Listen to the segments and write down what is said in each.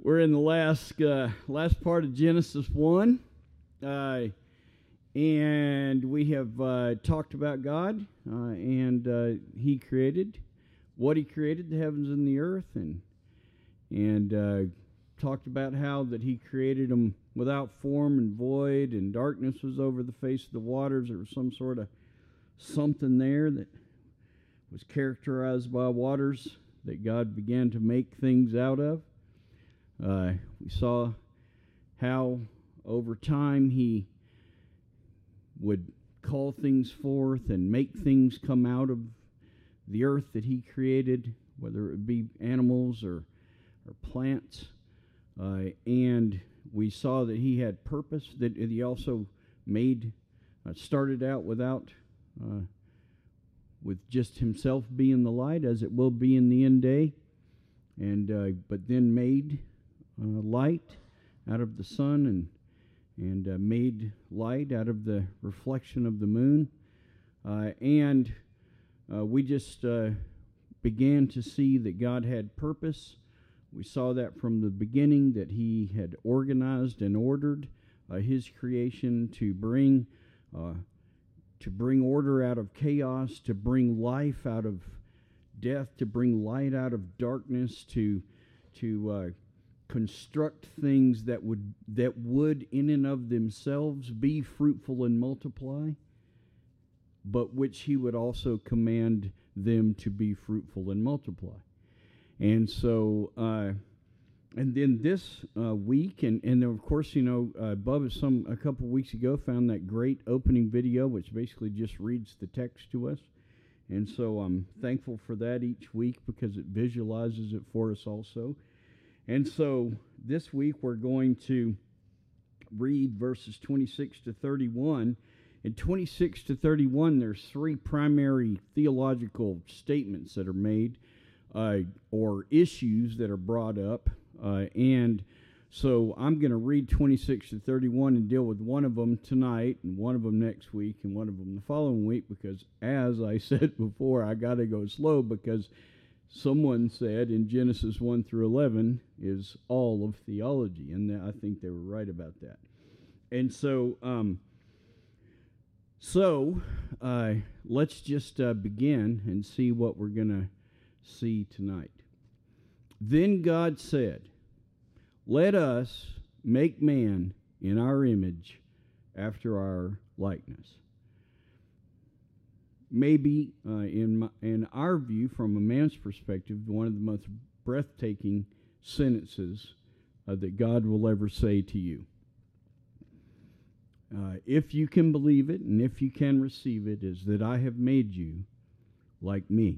We're in the last part of Genesis 1, and we have talked about God, and He created what He created, the heavens and the earth, and talked about how that He created them without form and void, and darkness was over the face of the waters. There was some sort of something there that was characterized by waters that God began to make things out of. We saw how over time He would call things forth and make things come out of the earth that He created, whether it be animals or plants. And we saw that He had purpose, that He also started out with just Himself being the light, as it will be in the end day, and but then made light out of the sun, and made light out of the reflection of the moon, and we just began to see that God had purpose. We saw that from the beginning, that He had organized and ordered His creation to bring order out of chaos, to bring life out of death, to bring light out of darkness, to construct things that would in and of themselves be fruitful and multiply, but which He would also command them to be fruitful and multiply. And so, and then this week, and of course, Bubba a couple weeks ago found that great opening video, which basically just reads the text to us. And so I'm thankful for that each week, because it visualizes it for us also. And so this week we're going to read verses 26 to 31. In 26 to 31, there's three primary theological statements that are made, or issues that are brought up. And so I'm going to read 26 to 31 and deal with one of them tonight, and one of them next week, and one of them the following week, because as I said before, I got to go slow, because someone said in Genesis 1 through 11 is all of theology, and I think they were right about that. And so, let's just begin and see what we're going to see tonight. Then God said, "Let us make man in our image, after our likeness." Maybe, in our view, from a man's perspective, one of the most breathtaking sentences that God will ever say to you. If you can believe it, and if you can receive it, is that I have made you like me.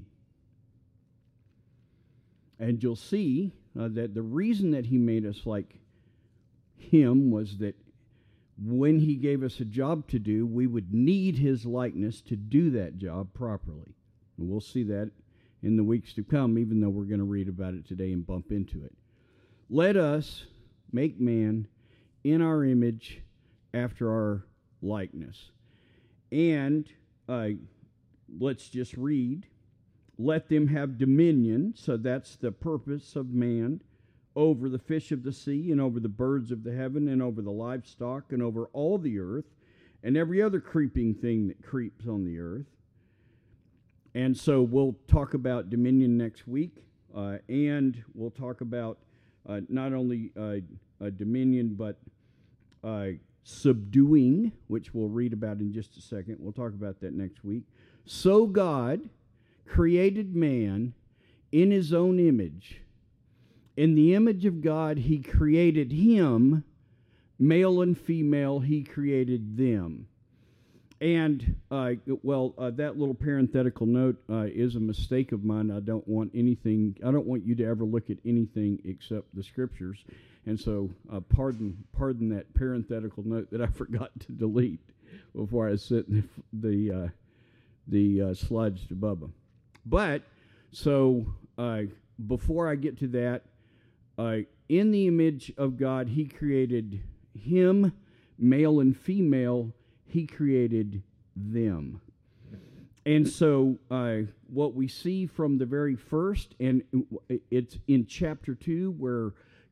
And you'll see that the reason that He made us like Him was that when He gave us a job to do, we would need His likeness to do that job properly. And we'll see that in the weeks to come, even though we're going to read about it today and bump into it. Let us make man in our image, after our likeness. And let's just read. Let them have dominion, so that's the purpose of man, over the fish of the sea, and over the birds of the heaven, and over the livestock, and over all the earth, and every other creeping thing that creeps on the earth. And so we'll talk about dominion next week, and we'll talk about not only dominion, but subduing, which we'll read about in just a second. We'll talk about that next week. So God created man in His own image. In the image of God, He created him, male and female, He created them. And, that little parenthetical note is a mistake of mine. I don't want you to ever look at anything except the Scriptures. And so, pardon that parenthetical note that I forgot to delete before I sent the slides to Bubba. But, so, before I get to that, in the image of God, He created him, male and female, He created them. And so what we see from the very first, and it's in chapter 2 where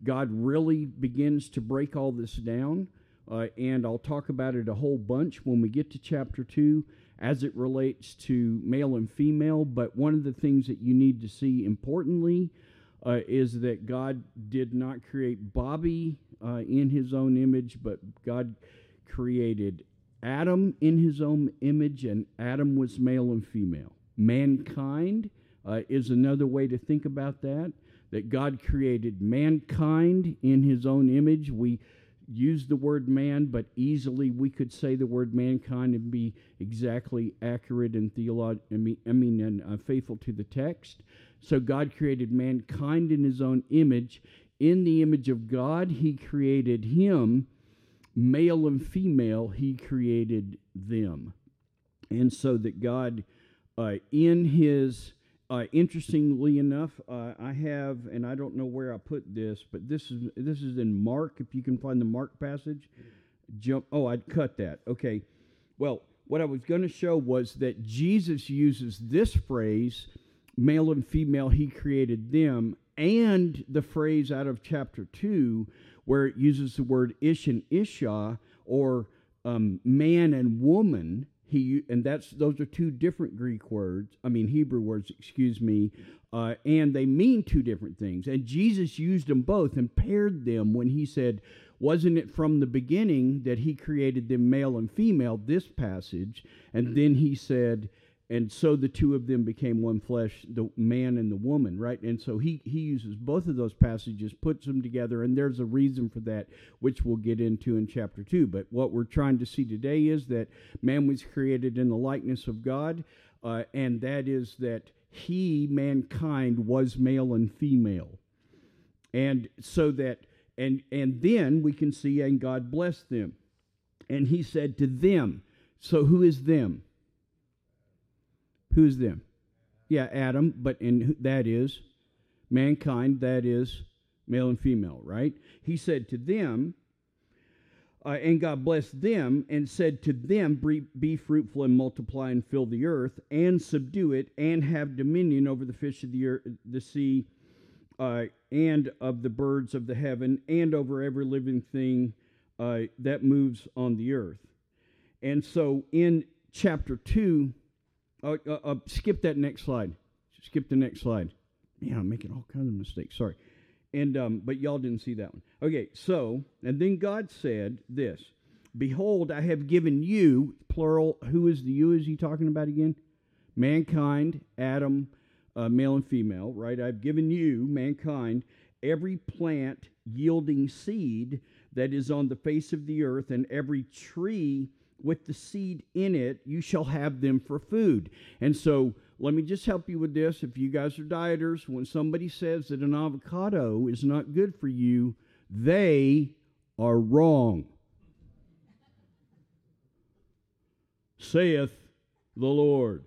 God really begins to break all this down, and I'll talk about it a whole bunch when we get to chapter 2 as it relates to male and female. But one of the things that you need to see importantly is that God did not create Bobby in his own image, but God created Adam in his own image, and Adam was male and female. Mankind is another way to think about that God created mankind in his own image. We use the word man, but easily we could say the word mankind and be exactly accurate and faithful to the text. So God created mankind in his own image. In the image of God, he created him. Male and female, he created them. And so that God, in his, interestingly enough, I have, and I don't know where I put this, but this is in Mark, if you can find the Mark passage. I'd cut that. Okay. Well, what I was going to show was that Jesus uses this phrase, male and female, he created them, and the phrase out of chapter 2, where it uses the word ish and isha, or man and woman. Those are two different Hebrew words, and they mean two different things. And Jesus used them both and paired them when he said, wasn't it from the beginning that he created them male and female, this passage, and then he said, and so the two of them became one flesh, the man and the woman, right? And so he uses both of those passages, puts them together, and there's a reason for that, which we'll get into in chapter 2. But what we're trying to see today is that man was created in the likeness of God, and that is that mankind, was male and female. And so that, and then we can see, and God blessed them. And he said to them, so who is them? Who's them? Yeah, Adam, but that is mankind, that is male and female, right? He said to them, and God blessed them and said to them, be fruitful and multiply and fill the earth and subdue it and have dominion over the fish of the earth, the sea, and of the birds of the heaven and over every living thing that moves on the earth. And so in chapter 2, skip that next slide. Skip the next slide. Man, I'm making all kinds of mistakes. Sorry. And but y'all didn't see that one. Okay, so, and then God said this, behold, I have given you, plural, who is the you is he talking about again? Mankind, Adam, male and female, right? I've given you, mankind, every plant yielding seed that is on the face of the earth, and every tree with the seed in it, you shall have them for food. And so let me just help you with this. If you guys are dieters, when somebody says that an avocado is not good for you, they are wrong. Saith the Lord.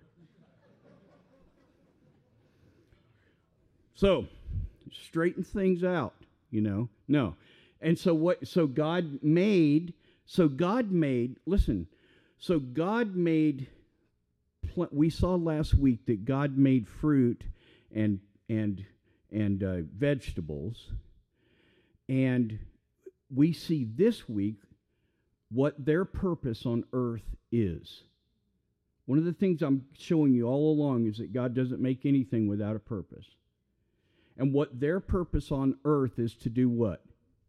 So, straighten things out, No. And so God made, we saw last week that God made fruit and vegetables, and we see this week what their purpose on earth is. One of the things I'm showing you all along is that God doesn't make anything without a purpose. And what their purpose on earth is to do what?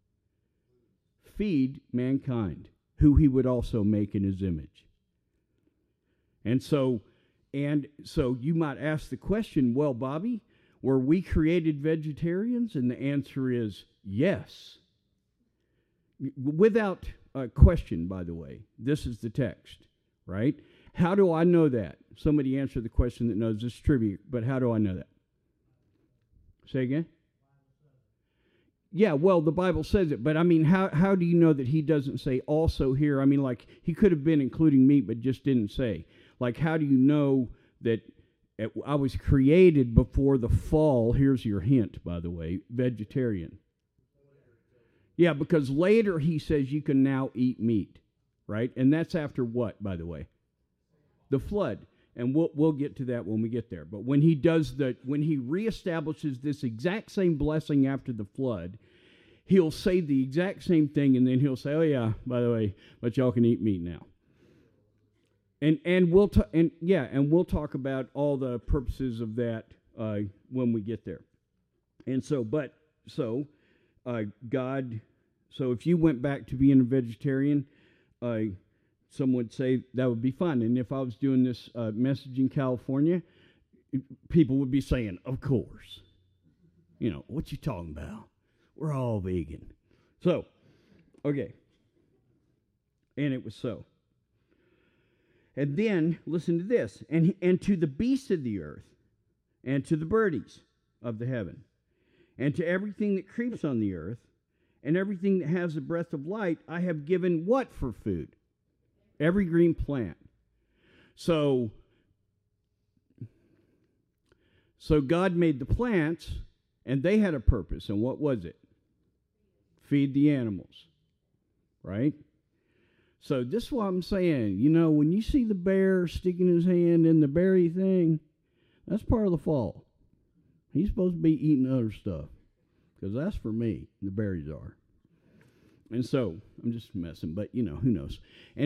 Feed mankind, who he would also make in his image. And so you might ask the question, well, Bobby, were we created vegetarians? And the answer is yes. Without question, by the way. This is the text, right? How do I know that? Somebody answer the question that knows this trivia, but how do I know that? Say again? Yeah, well, the Bible says it, but I mean, how do you know that he doesn't say also here? I mean, like, he could have been including meat, but just didn't say. Like, how do you know that I was created before the fall? Here's your hint, by the way, vegetarian. Yeah, because later he says you can now eat meat, right? And that's after what, by the way? The flood. And we'll get to that when we get there. But when he does when he reestablishes this exact same blessing after the flood, he'll say the exact same thing, and then he'll say, "Oh yeah, by the way, but y'all can eat meat now." And we'll we'll talk about all the purposes of that when we get there. And so, God. So if you went back to being a vegetarian, some would say that would be fun. And if I was doing this message in California, people would be saying, "Of course, what you talking about? We're all vegan." So, okay, and it was so. And then, listen to this. And to the beasts of the earth, and to the birdies of the heaven, and to everything that creeps on the earth, and everything that has the breath of light, I have given what for food? Every green plant. So God made the plants, and they had a purpose. And what was it? Feed the animals. Right? So this is what I'm saying. When you see the bear sticking his hand in the berry thing, that's part of the fall. He's supposed to be eating other stuff, because that's for me. The berries are. And so I'm just messing, but who knows?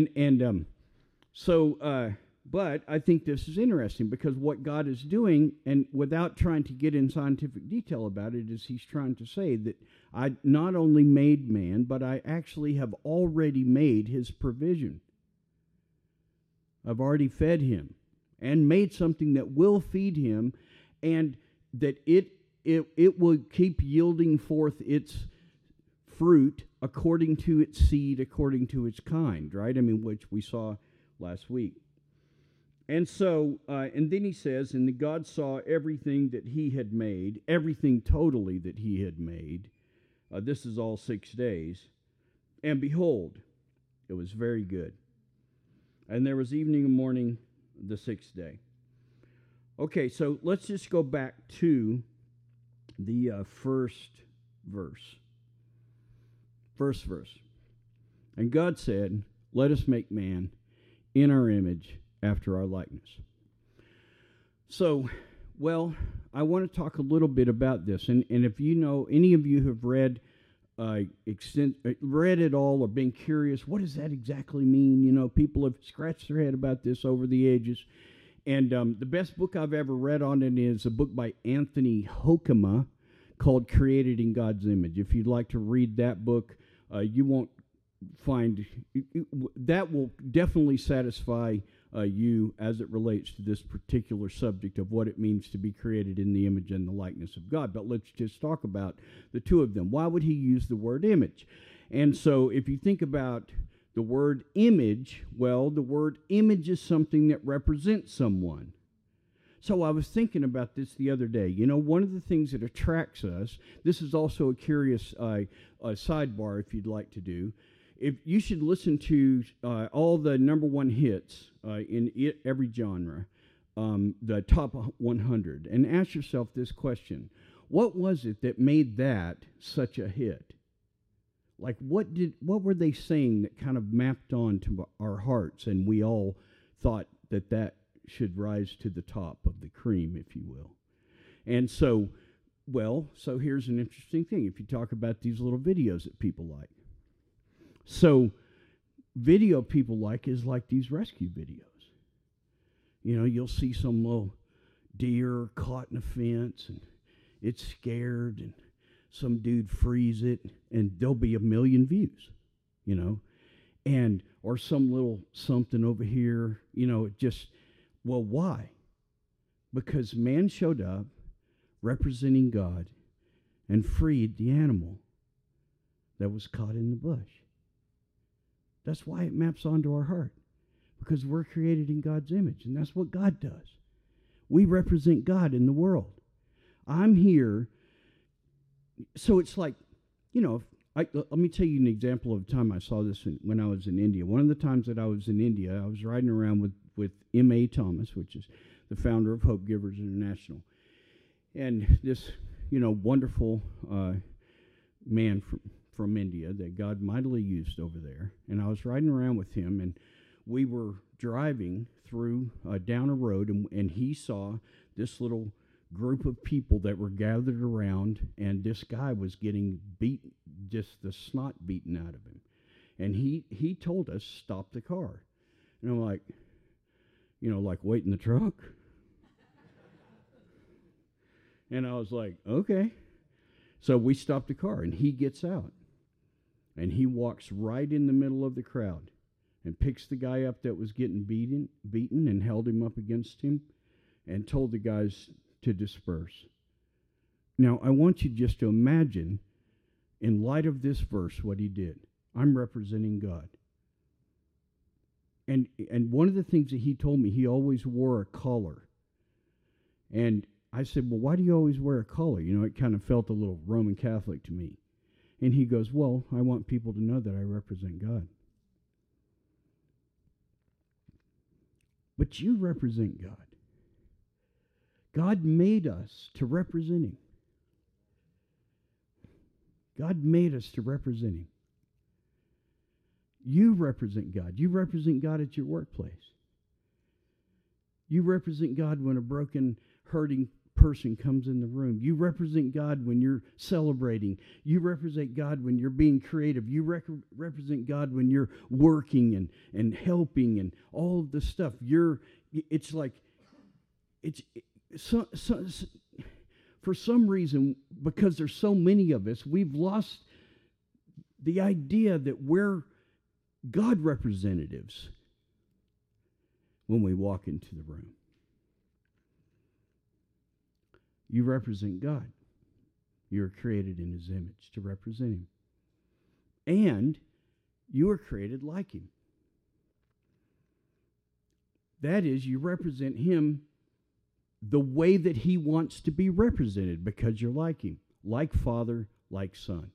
But I think this is interesting, because what God is doing, and without trying to get in scientific detail about it, is he's trying to say that I not only made man, but I actually have already made his provision. I've already fed him and made something that will feed him, and that it will keep yielding forth its fruit according to its seed, according to its kind, right? Which we saw last week. And so, and then he says, and God saw everything that he had made, everything totally that he had made. This is all 6 days. And behold, it was very good. And there was evening and morning the 6th day. Okay, so let's just go back to the first verse. First verse. And God said, "Let us make man in our image, after our likeness." So, I want to talk a little bit about this. And if any of you have read it all or been curious, what does that exactly mean? People have scratched their head about this over the ages. And the best book I've ever read on it is a book by Anthony Hoekema called Created in God's Image. If you'd like to read that book, you won't find that will definitely satisfy you as it relates to this particular subject of what it means to be created in the image and the likeness of God. But let's just talk about the two of them. Why would he use the word image? And so if you think about the word image, the word image is something that represents someone. So I was thinking about this the other day. One of the things that attracts us, this is also a curious sidebar if you'd like to do. If you should listen to all the number one hits in every genre, the top 100, and ask yourself this question: what was it that made that such a hit? Like, what were they saying that kind of mapped on to our hearts, and we all thought that should rise to the top of the cream, if you will? And so here's an interesting thing. If you talk about these little videos that people like. So video people like is like these rescue videos. You'll see some little deer caught in a fence, and it's scared, and some dude frees it, and there'll be 1 million views, or some little something over here, why? Because man showed up representing God and freed the animal that was caught in the bush. That's why it maps onto our heart, because we're created in God's image, and that's what God does. We represent God in the world. I'm here, so it's like, let me tell you an example of a time I saw this when I was in India. One of the times that I was in India, I was riding around with M.A. Thomas, which is the founder of Hope Givers International, and this, wonderful man from India that God mightily used over there. And I was riding around with him, and we were driving through down a road, and he saw this little group of people that were gathered around, and this guy was getting just the snot beaten out of him. And he told us, stop the car. And I'm like, like wait in the truck. And I was like, okay. So we stopped the car, and he gets out. And he walks right in the middle of the crowd and picks the guy up that was getting beaten and held him up against him and told the guys to disperse. Now, I want you just to imagine, in light of this verse, what he did. I'm representing God. And one of the things that he told me, he always wore a collar. And I said, well, why do you always wear a collar? It kind of felt a little Roman Catholic to me. And he goes, well, I want people to know that I represent God. But you represent God. God made us to represent him. God made us to represent him. You represent God. You represent God at your workplace. You represent God when a broken, hurting person comes in the room. You represent God when you're celebrating. You represent God when you're being creative. You represent God when you're working and helping and all of the stuff. For some reason, because there's so many of us, we've lost the idea that we're God representatives when we walk into the room. You represent God. You are created in his image to represent him. And you are created like him. That is, you represent him the way that he wants to be represented because you're like him. Like Father, like Son.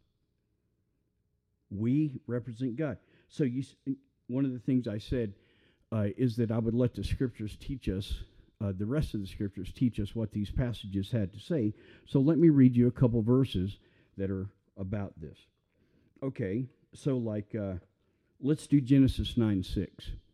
We represent God. So one of the things I said is that I would let the Scriptures teach us, the rest of the Scriptures teach us what these passages had to say. So let me read you a couple verses that are about this. Okay, so let's do Genesis 9:6.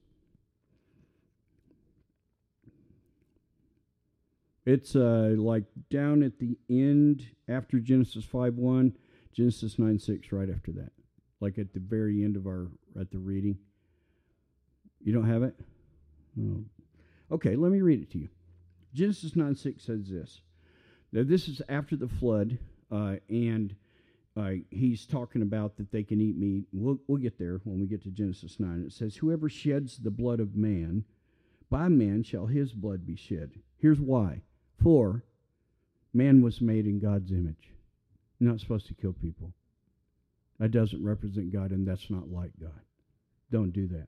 It's down at the end after Genesis 5:1, Genesis 9:6 right after that. Like at the very end of at the reading. You don't have it? Oh. Okay, let me read it to you. Genesis 9:6 says this. Now, this is after the flood, and he's talking about that they can eat meat. We'll get there when we get to Genesis 9. It says, whoever sheds the blood of man, by man shall his blood be shed. Here's why. For man was made in God's image. You're not supposed to kill people. That doesn't represent God, and that's not like God. Don't do that.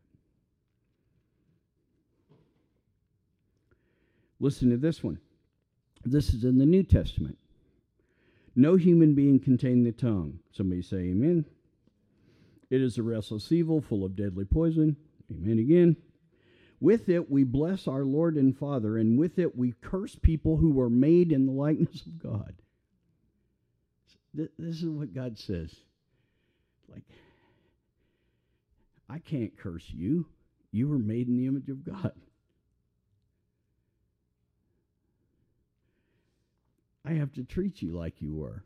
Listen to this one. This is in the New Testament. No human being contained the tongue. Somebody say amen. It is a restless evil full of deadly poison. Amen again. With it we bless our Lord and Father, and with it we curse people who were made in the likeness of God. This is what God says. I can't curse you. You were made in the image of God. I have to treat you like you were.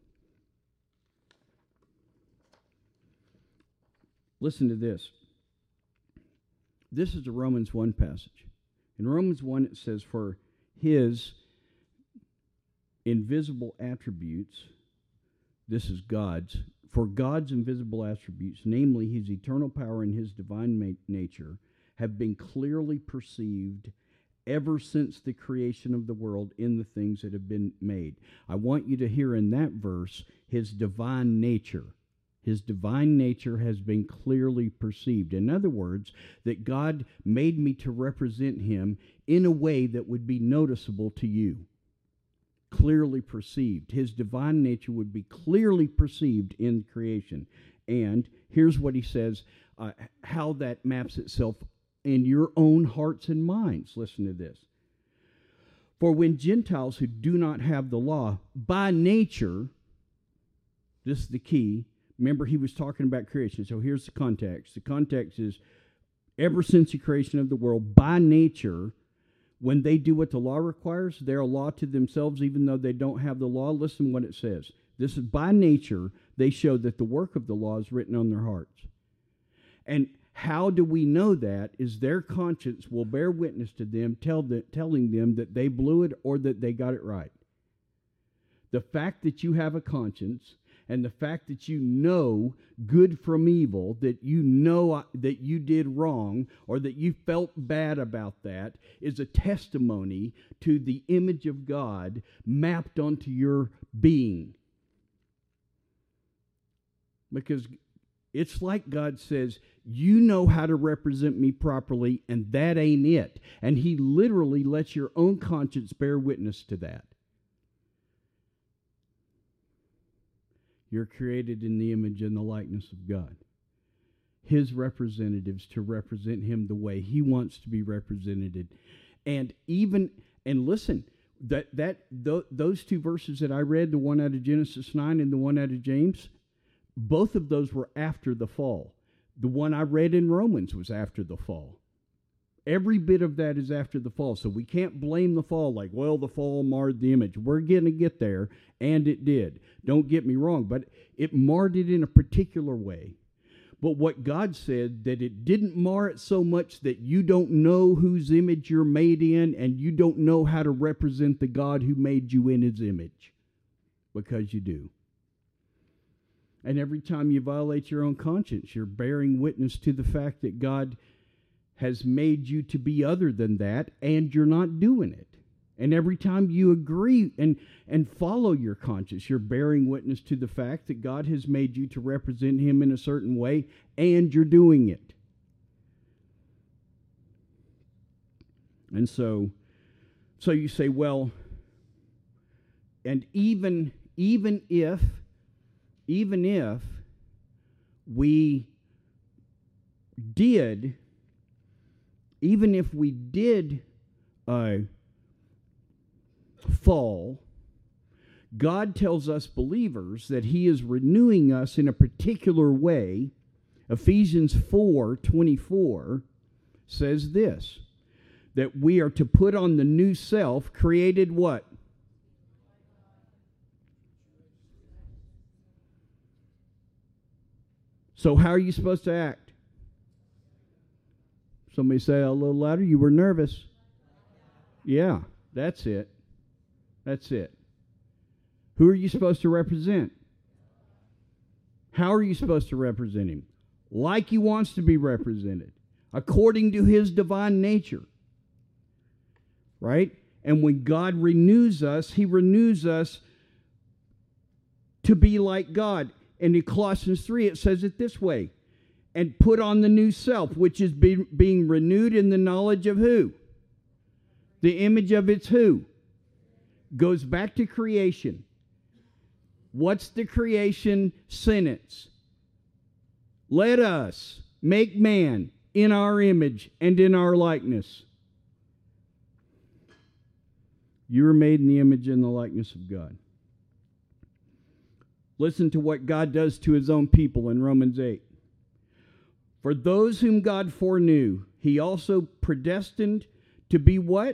Listen to this. This is a Romans 1 passage. In Romans 1 it says, for his invisible attributes, this is God's, for God's invisible attributes, namely his eternal power and his divine nature, have been clearly perceived ever since the creation of the world in the things that have been made. I want you to hear in that verse his divine nature. His divine nature has been clearly perceived. In other words, that God made me to represent him in a way that would be noticeable to you. Clearly perceived. His divine nature would be clearly perceived in creation. And here's what he says, how that maps itself in your own hearts and minds. Listen to this. For when Gentiles who do not have the law, by nature, this is the key. Remember, he was talking about creation. So here's the context. The context is, ever since the creation of the world, by nature, when they do what the law requires, they're a law to themselves, even though they don't have the law. Listen what it says. This is by nature, they show that the work of the law is written on their hearts. And how do we know that? Is their conscience will bear witness to them, telling them that they blew it or that they got it right. The fact that you have a conscience and the fact that you know good from evil, that you know that you did wrong or that you felt bad about that, is a testimony to the image of God mapped onto your being. Because it's like God says, you know how to represent me properly, and that ain't it. And he literally lets your own conscience bear witness to that. You're created in the image and the likeness of God. His representatives to represent him the way he wants to be represented. And listen, those two verses that I read, the one out of Genesis 9 and the one out of James, both of those were after the fall. The one I read in Romans was after the fall. Every bit of that is after the fall. So we can't blame the fall like, well, the fall marred the image. We're going to get there, and it did. Don't get me wrong, but it marred it in a particular way. But what God said, that it didn't mar it so much that you don't know whose image you're made in, and you don't know how to represent the God who made you in his image. Because you do. And every time you violate your own conscience, you're bearing witness to the fact that God has made you to be other than that, and you're not doing it. And every time you agree and follow your conscience, you're bearing witness to the fact that God has made you to represent him in a certain way, and you're doing it. And so you say, well, and even if we did fall, God tells us believers that he is renewing us in a particular way. Ephesians 4:24 says this, that we are to put on the new self, created what? So how are you supposed to act? Somebody say a little louder. You were nervous. Yeah, that's it. That's it. Who are you supposed to represent? How are you supposed to represent him? Like he wants to be represented, according to his divine nature. Right? And when God renews us, he renews us to be like God. And in Colossians 3, it says it this way, and put on the new self, which is being renewed in the knowledge of who? The image of its who? Goes back to creation. What's the creation sentence? Let us make man in our image and in our likeness. You were made in the image and the likeness of God. Listen to what God does to his own people in Romans 8. For those whom God foreknew, he also predestined to be what?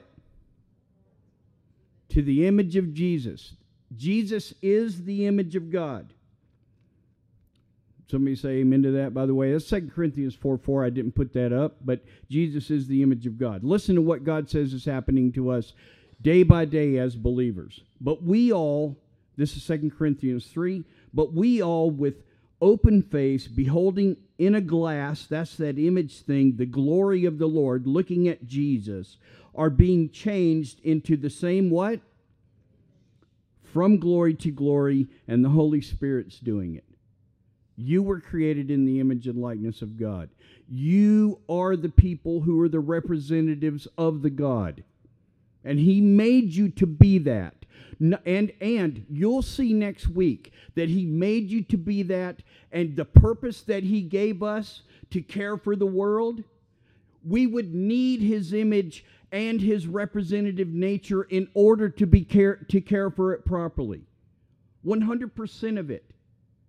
To the image of Jesus. Jesus is the image of God. Somebody say amen to that, by the way. That's 2 Corinthians 4:4. I didn't put that up, but Jesus is the image of God. Listen to what God says is happening to us day by day as believers. But we all, this is 2 Corinthians 3, but we all with open face, beholding in a glass, that's that image thing, the glory of the Lord, looking at Jesus, are being changed into the same what? From glory to glory, and the Holy Spirit's doing it. You were created in the image and likeness of God. You are the people who are the representatives of the God. And he made you to be that. And you'll see next week that he made you to be that, and the purpose that he gave us to care for the world, we would need his image and his representative nature in order to care for it properly. 100% of it.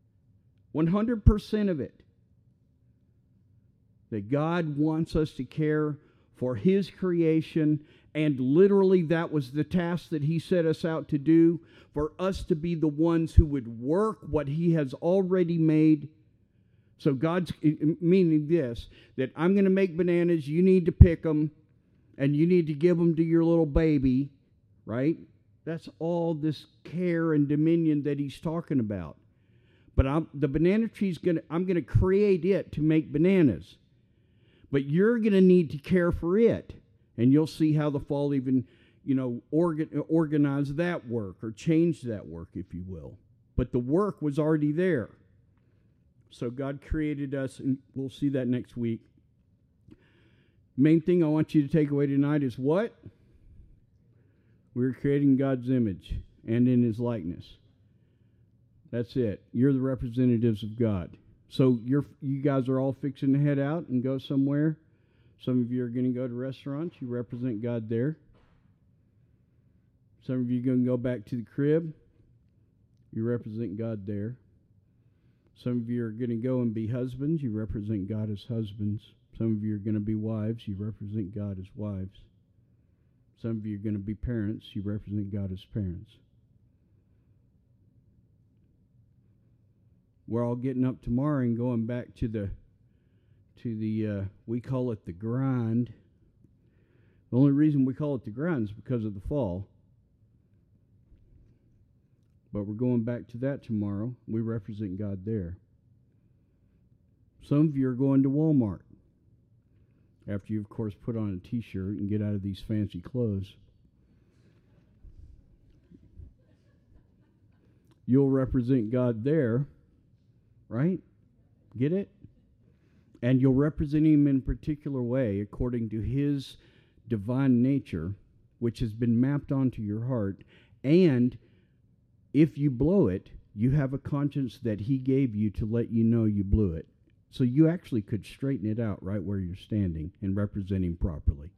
100% of it. That God wants us to care for his creation And literally, that was the task that he set us out to do, for us to be the ones who would work what he has already made. So God's meaning this, that I'm going to make bananas, you need to pick them, and you need to give them to your little baby, right? That's all this care and dominion that he's talking about. But the banana tree's I'm going to create it to make bananas. But you're going to need to care for it. And you'll see how the fall even, organize that work or change that work, if you will. But the work was already there. So God created us, and we'll see that next week. Main thing I want you to take away tonight is what? We're creating God's image and in his likeness. That's it. You're the representatives of God. So you guys are all fixing to head out and go somewhere. Some of you are going to go to restaurants. You represent God there. Some of you are going to go back to the crib. You represent God there. Some of you are going to go and be husbands. You represent God as husbands. Some of you are going to be wives. You represent God as wives. Some of you are going to be parents. You represent God as parents. We're all getting up tomorrow and going back to the we call it the grind. The only reason we call it the grind is because of the fall. But we're going back to that tomorrow. We represent God there. Some of you are going to Walmart after you, of course, put on a t-shirt and get out of these fancy clothes. You'll represent God there, right? Get it? And you'll represent him in a particular way according to his divine nature, which has been mapped onto your heart. And if you blow it, you have a conscience that he gave you to let you know you blew it. So you actually could straighten it out right where you're standing and represent him properly.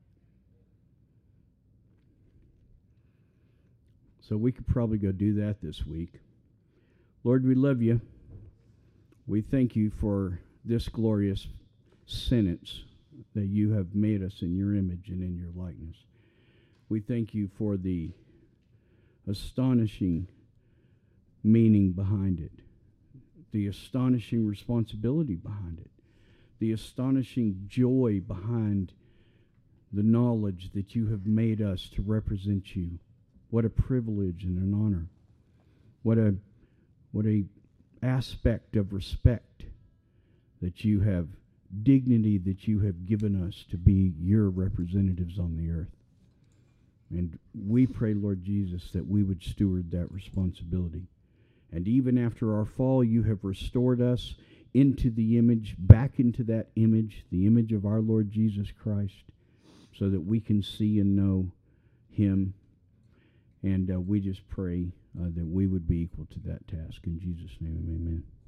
So we could probably go do that this week. Lord, we love you. We thank you for this glorious sentence that you have made us in your image and in your likeness. We thank you for the astonishing meaning behind it, the astonishing responsibility behind it, the astonishing joy behind the knowledge that you have made us to represent you. What a privilege and an honor. What a aspect of respect that you have, dignity that you have given us to be your representatives on the earth. And we pray, Lord Jesus, that we would steward that responsibility. And even after our fall, you have restored us into the image, back into that image, the image of our Lord Jesus Christ, so that we can see and know him. And we just pray that we would be equal to that task. In Jesus' name, amen.